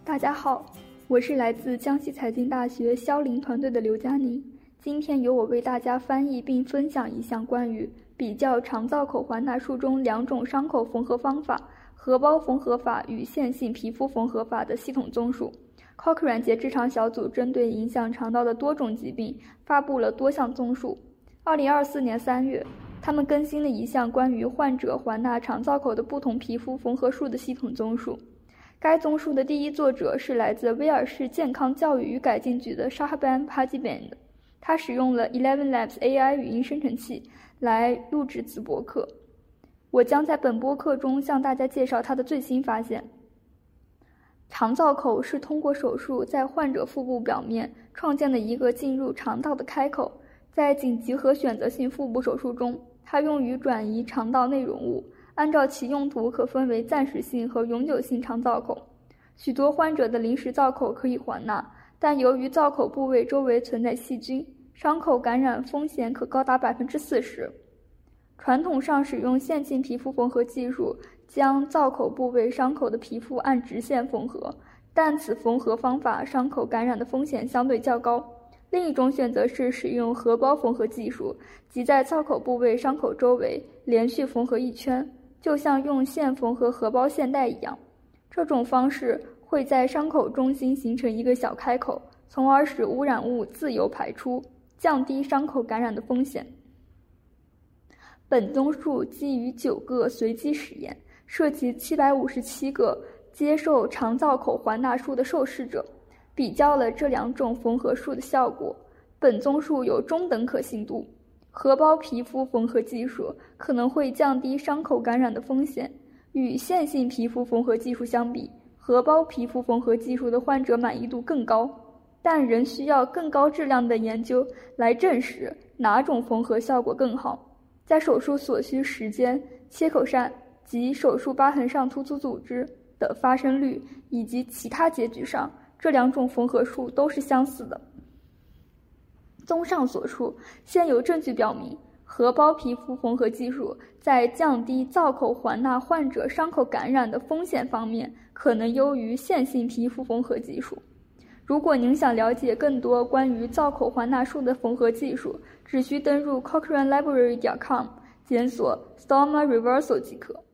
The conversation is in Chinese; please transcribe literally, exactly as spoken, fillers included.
大家好，我是来自江西财经大学肖林团队的刘佳宁。今天由我为大家翻译并分享一项关于比较肠造口环纳术中两种伤口缝合方法——合胞缝合法与线性皮肤缝合法的系统综述。Cochrane 结直肠小组针对影响肠道的多种疾病发布了多项综述。二零二四年三月，他们更新了一项关于患者环纳肠造口的不同皮肤缝合术的系统综述。该综述的第一作者是来自威尔士健康教育与改进局的 Shahban Pajiband， 他使用了 Eleven Labs A I 语音生成器来录制此播客。我将在本播客中向大家介绍他的最新发现。肠造口是通过手术在患者腹部表面创建的一个进入肠道的开口，在紧急和选择性腹部手术中，它用于转移肠道内容物，按照其用途可分为暂时性和永久性肠造口。许多患者的临时造口可以环纳，但由于造口部位周围存在细菌，伤口感染风险可高达 百分之四十。传统上使用线性皮肤缝合技术将造口部位伤口的皮肤按直线缝合，但此缝合方法伤口感染的风险相对较高。另一种选择是使用合胞缝合技术，即在造口部位伤口周围连续缝合一圈，就像用线缝合合胞线带一样。这种方式会在伤口中心形成一个小开口，从而使污染物自由排出，降低伤口感染的风险。本综述基于九个随机实验，涉及七百五十七个接受肠造口环纳术的受试者，比较了这两种缝合术的效果。本综述有中等可信度。合胞皮肤缝合技术可能会降低伤口感染的风险。与线性皮肤缝合技术相比，合胞皮肤缝合技术的患者满意度更高，但仍需要更高质量的研究来证实哪种缝合效果更好。在手术所需时间、切口疝及手术疤痕上突出组织的发生率以及其他结局上，这两种缝合术都是相似的。综上所述，现有证据表明，合胞皮肤缝合技术在降低造口环纳患者伤口感染的风险方面可能优于线性皮肤缝合技术。如果您想了解更多关于造口环纳术的缝合技术，只需登入 cochrane library 点 com 检索 stoma reversal 即可。